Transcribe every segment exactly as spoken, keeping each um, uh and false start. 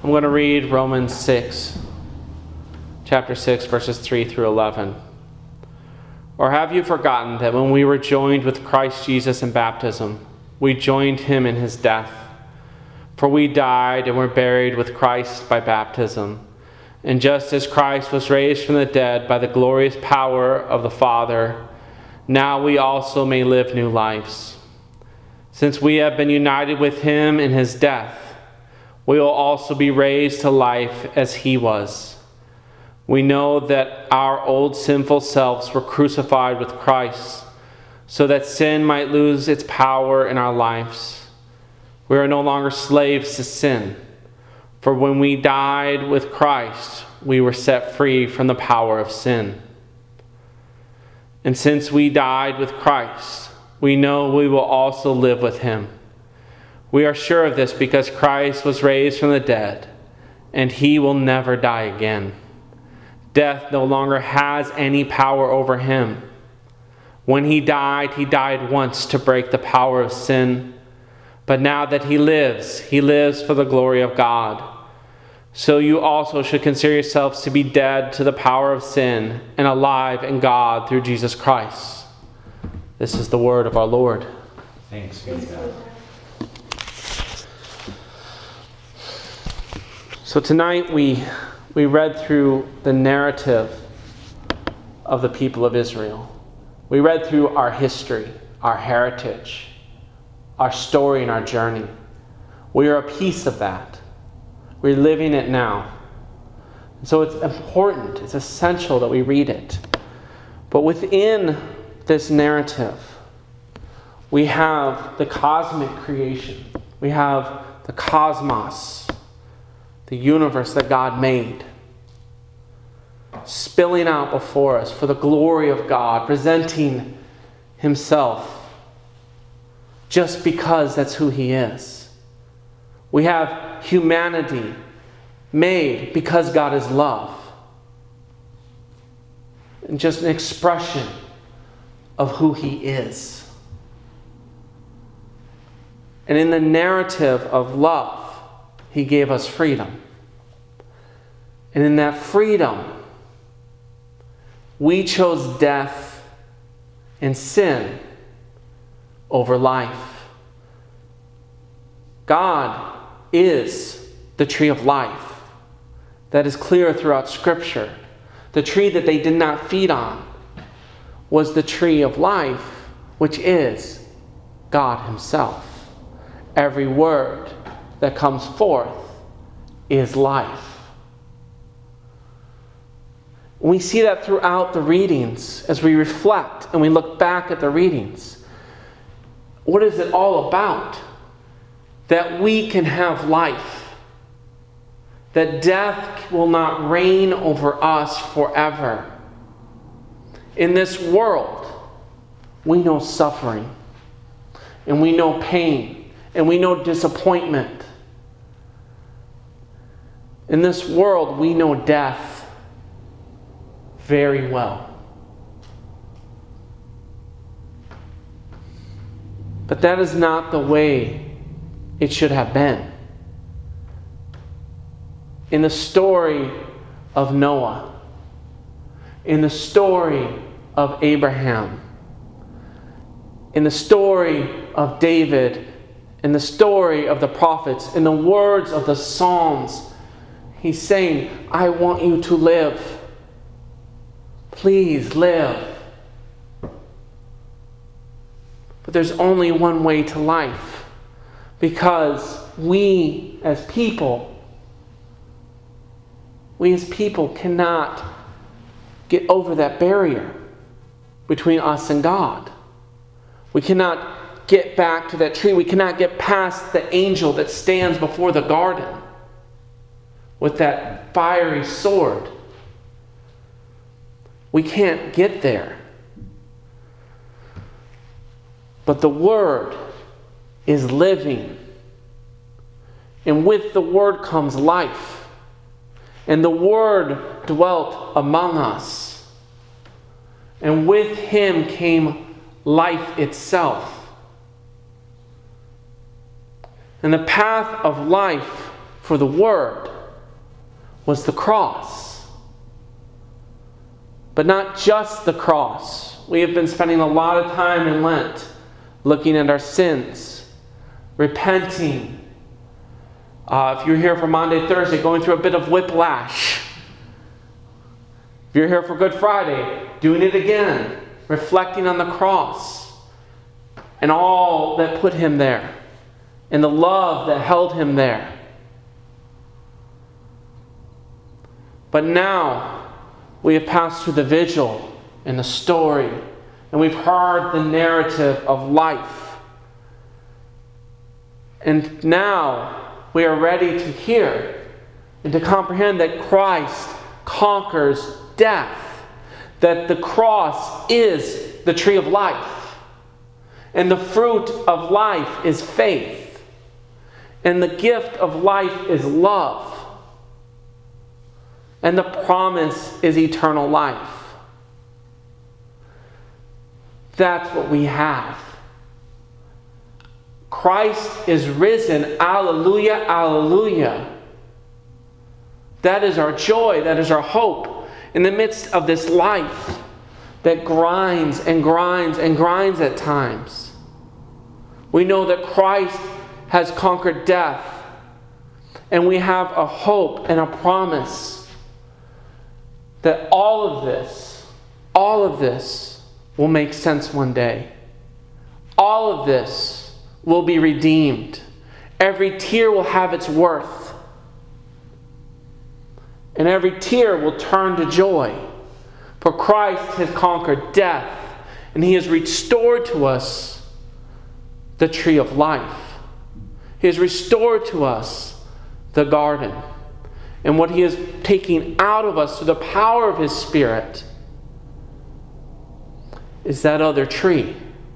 I'm going to read Romans six, chapter six, verses three through eleven. Or have you forgotten that when we were joined with Christ Jesus in baptism, we joined him in his death? For we died and were buried with Christ by baptism. And just as Christ was raised from the dead by the glorious power of the Father, now we also may live new lives. Since we have been united with him in his death, we will also be raised to life as he was. We know that our old sinful selves were crucified with Christ, so that sin might lose its power in our lives. We are no longer slaves to sin, for when we died with Christ, we were set free from the power of sin. And since we died with Christ, we know we will also live with him. We are sure of this because Christ was raised from the dead, and he will never die again. Death no longer has any power over him. When he died, he died once to break the power of sin. But now that he lives, he lives for the glory of God. So you also should consider yourselves to be dead to the power of sin and alive in God through Jesus Christ. This is the word of our Lord. Thanks be to God. So tonight we we read through the narrative of the people of Israel. We read through our history, our heritage, our story and our journey. We are a piece of that. We're living it now. So it's important, it's essential that we read it. But within this narrative, we have the cosmic creation. We have the cosmos, the universe that God made, spilling out before us for the glory of God, presenting himself just because that's who he is. We have humanity made because God is love. And just an expression of who he is. And in the narrative of love, he gave us freedom. And in that freedom, we chose death and sin over life. God is the tree of life. That is clear throughout Scripture. The tree that they did not feed on was the tree of life, which is God himself. Every word that comes forth is life. We see that throughout the readings as we reflect and we look back at the readings. What is it all about? That we can have life. That death will not reign over us forever. In this world, we know suffering, and we know pain, and we know disappointment. In this world, we know death very well. But that is not the way it should have been. In the story of Noah, in the story of Abraham, in the story of David, in the story of the prophets, in the words of the Psalms, he's saying, I want you to live. Please live. But there's only one way to life, because we as people, we as people cannot get over that barrier between us and God. We cannot get back to that tree. We cannot get past the angel that stands before the garden with that fiery sword. We can't get there. But the Word is living. And with the Word comes life. And the Word dwelt among us. And with him came life itself. And the path of life for the Word was the cross. But not just the cross. We have been spending a lot of time in Lent looking at our sins, repenting. Uh, if you're here for Monday, Thursday, going through a bit of whiplash. If you're here for Good Friday, doing it again, reflecting on the cross and all that put him there, and the love that held him there. But now we have passed through the vigil and the story, and we've heard the narrative of life. And now we are ready to hear and to comprehend that Christ conquers death, that the cross is the tree of life, and the fruit of life is faith, and the gift of life is love, and the promise is eternal life. That's what we have. Christ is risen. Alleluia, alleluia. That is our joy. That is our hope in the midst of this life that grinds and grinds and grinds at times. We know that Christ has conquered death, and we have a hope and a promise that all of this, all of this will make sense one day. All of this will be redeemed. Every tear will have its worth. And every tear will turn to joy. For Christ has conquered death, and he has restored to us the tree of life. He has restored to us the garden. And what he is taking out of us through the power of his Spirit is that other tree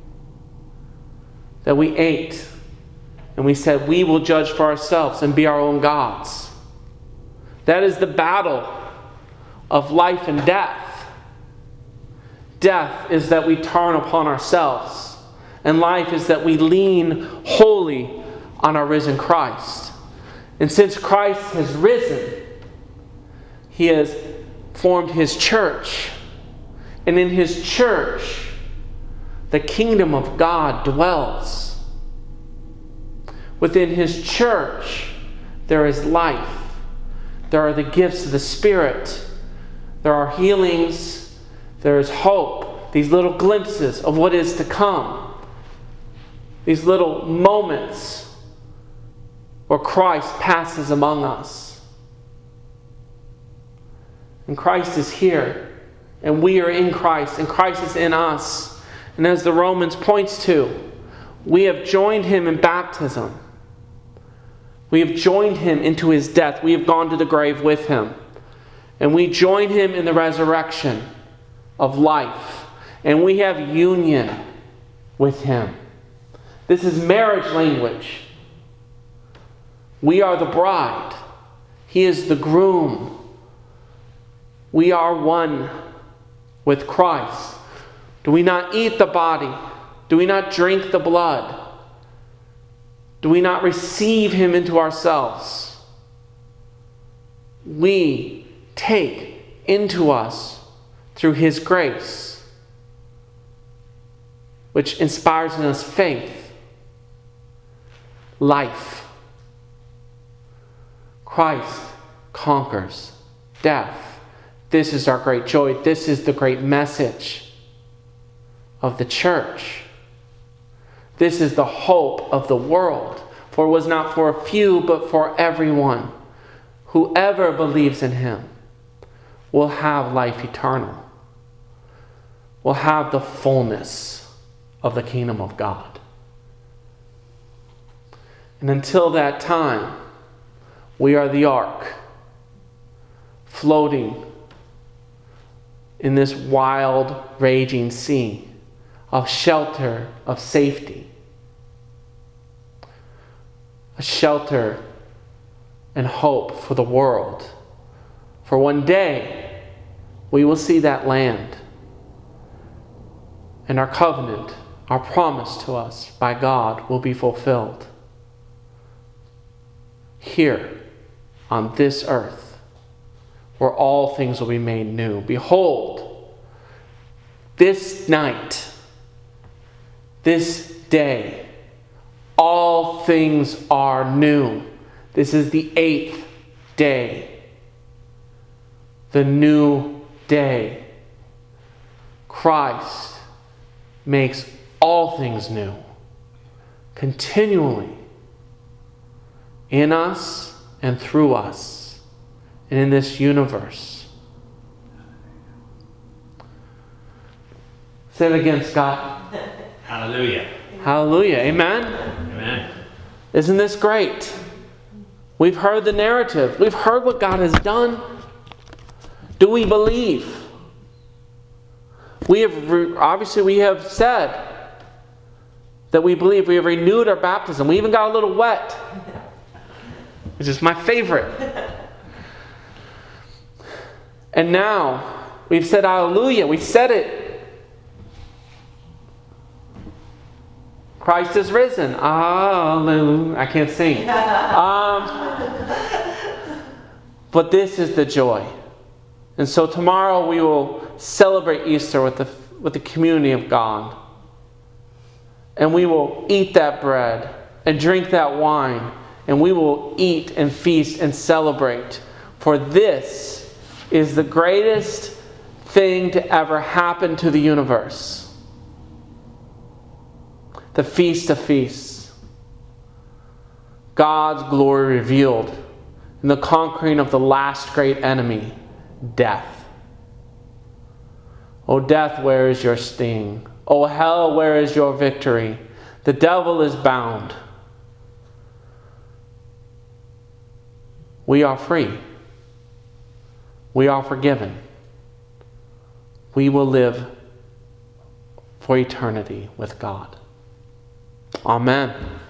that we ate, and we said we will judge for ourselves and be our own gods. That is the battle of life and death. Death is that we turn upon ourselves, and life is that we lean wholly on our risen Christ. And since Christ has risen, he has formed his church. And in his church, the kingdom of God dwells. Within his church, there is life. There are the gifts of the Spirit. There are healings. There is hope. These little glimpses of what is to come. These little moments where Christ passes among us. And Christ is here, and we are in Christ, and Christ is in us. And as the Romans points to, we have joined him in baptism. We have joined him into his death. We have gone to the grave with him. And we join him in the resurrection of life. And we have union with him. This is marriage language. We are the bride. He is the groom. We are one with Christ. Do we not eat the body? Do we not drink the blood? Do we not receive him into ourselves? We take into us through his grace, which inspires in us faith, life. Christ conquers death. This is our great joy. This is the great message of the church. This is the hope of the world. For it was not for a few, but for everyone. Whoever believes in him will have life eternal. Will have the fullness of the kingdom of God. And until that time, we are the ark, floating in this wild, raging sea of shelter, of safety. A shelter and hope for the world. For one day, we will see that land. And our covenant, our promise to us by God, will be fulfilled. Here, on this earth, where all things will be made new. Behold, this night, this day, all things are new. This is the eighth day. The new day. Christ makes all things new. Continually. In us and through us. And in this universe. Say it again, Scott. Hallelujah. Hallelujah. Amen? Amen. Isn't this great? We've heard the narrative. We've heard what God has done. Do we believe? We have re- obviously we have said that we believe. We have renewed our baptism. We even got a little wet, which is my favorite. And now we've said hallelujah. We said it. Christ is risen. Hallelujah. I can't sing. Um, but this is the joy. And so tomorrow we will celebrate Easter with the, with the community of God. And we will eat that bread and drink that wine. And we will eat and feast and celebrate. For this is the greatest thing to ever happen to the universe. The Feast of Feasts. God's glory revealed in the conquering of the last great enemy, death. O death, where is your sting? O hell, where is your victory? The devil is bound. We are free. We are forgiven. We will live for eternity with God. Amen.